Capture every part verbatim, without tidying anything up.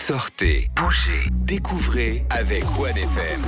Sortez, bougez, découvrez avec One F M.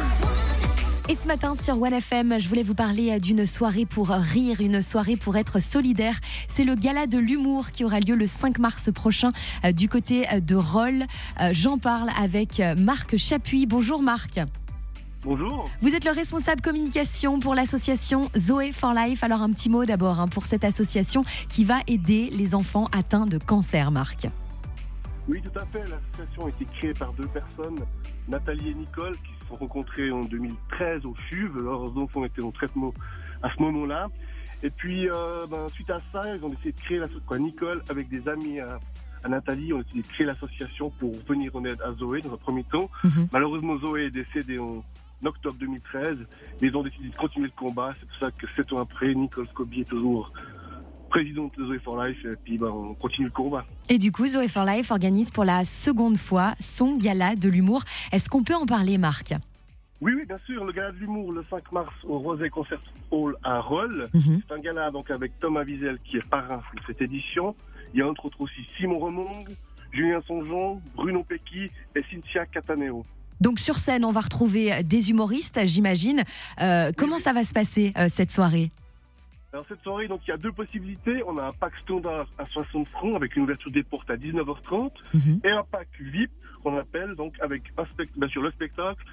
Et ce matin sur One F M, je voulais vous parler d'une soirée pour rire, une soirée pour être solidaire. C'est le gala de l'humour qui aura lieu le cinq mars prochain euh, du côté de Rolle. Euh, j'en parle avec Marc Chapuis. Bonjour Marc. Bonjour. Vous êtes le responsable communication pour l'association Zoé for Life. Alors un petit mot d'abord hein, pour cette association qui va aider les enfants atteints de cancer, Marc. Oui, tout à fait. L'association a été créée par deux personnes, Nathalie et Nicole, qui se sont rencontrées en deux mille treize au F U V. Leurs enfants étaient en traitement à ce moment-là. Et puis, euh, ben, suite à ça, ils ont décidé de créer l'association. Nicole, avec des amis à, à Nathalie, ont décidé de créer l'association pour venir en aide à Zoé dans un premier temps. Mm-hmm. Malheureusement, Zoé est décédée en octobre deux mille treize. Mais ils ont décidé de continuer le combat. C'est pour ça que sept ans après, Nicole Scobie est toujours présidente de Zoé for Life, et puis ben, on continue le combat. Et du coup, Zoé for Life organise pour la seconde fois son gala de l'humour. Est-ce qu'on peut en parler, Marc ? Oui, oui, bien sûr. Le gala de l'humour, le cinq mars, au Rosé Concert Hall à Rolle. Mm-hmm. C'est un gala donc, avec Thomas Wiesel, qui est parrain de cette édition. Il y a entre autres aussi Simon Remonde, Julien Songeon, Bruno Pecky et Cynthia Cataneo. Donc sur scène, on va retrouver des humoristes, j'imagine. Euh, oui, comment oui. ça va se passer, euh, cette soirée ? Alors cette soirée, donc il y a deux possibilités. On a un pack standard à soixante francs avec une ouverture des portes à dix-neuf heures trente mm-hmm. et un pack V I P qu'on appelle donc avec un spect- bien sûr le spectacle,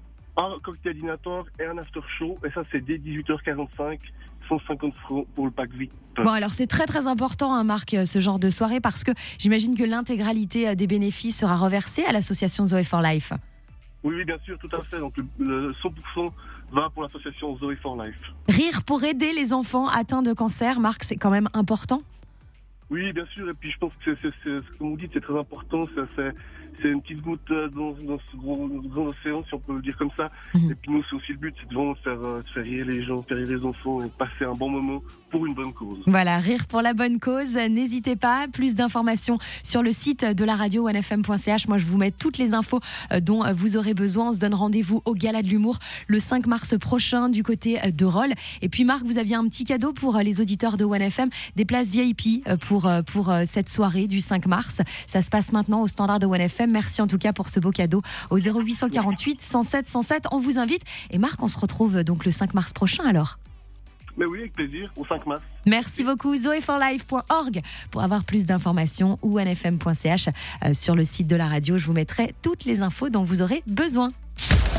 un cocktail dînatoire et un after show. Et ça c'est dès dix-huit heures quarante-cinq, cent cinquante francs pour le pack V I P. Bon alors c'est très très important hein, Marc, ce genre de soirée parce que j'imagine que l'intégralité des bénéfices sera reversée à l'association Zoé for Life. Oui, oui, bien sûr, tout à fait. Donc le cent pour cent va pour l'association Zoé for Life. Rire pour aider les enfants atteints de cancer, Marc, c'est quand même important ? Oui, bien sûr. Et puis je pense que c'est, c'est, c'est, comme vous dites, c'est très important. C'est, c'est, c'est une petite goutte dans, dans ce grand, grand océan, si on peut le dire comme ça. Mmh. Et puis nous, c'est aussi le but, c'est de vraiment faire, euh, faire rire les gens, faire rire les enfants et passer un bon moment pour une bonne cause. Voilà, rire pour la bonne cause. N'hésitez pas. Plus d'informations sur le site de la radio one f m point c h. Moi, je vous mets toutes les infos dont vous aurez besoin. On se donne rendez-vous au Gala de l'Humour le cinq mars prochain du côté de Rolle. Et puis, Marc, vous aviez un petit cadeau pour les auditeurs de One F M, des places V I P pour, pour cette soirée du cinq mars. Ça se passe maintenant au standard de One F M. Merci en tout cas pour ce beau cadeau au zéro huit cent quarante-huit cent sept cent sept. On vous invite. Et Marc, on se retrouve donc le cinq mars prochain alors. Mais oui, avec plaisir, au cinq mars. Merci beaucoup, zoé for life point org pour avoir plus d'informations ou one f m point c h euh, sur le site de la radio. Je vous mettrai toutes les infos dont vous aurez besoin.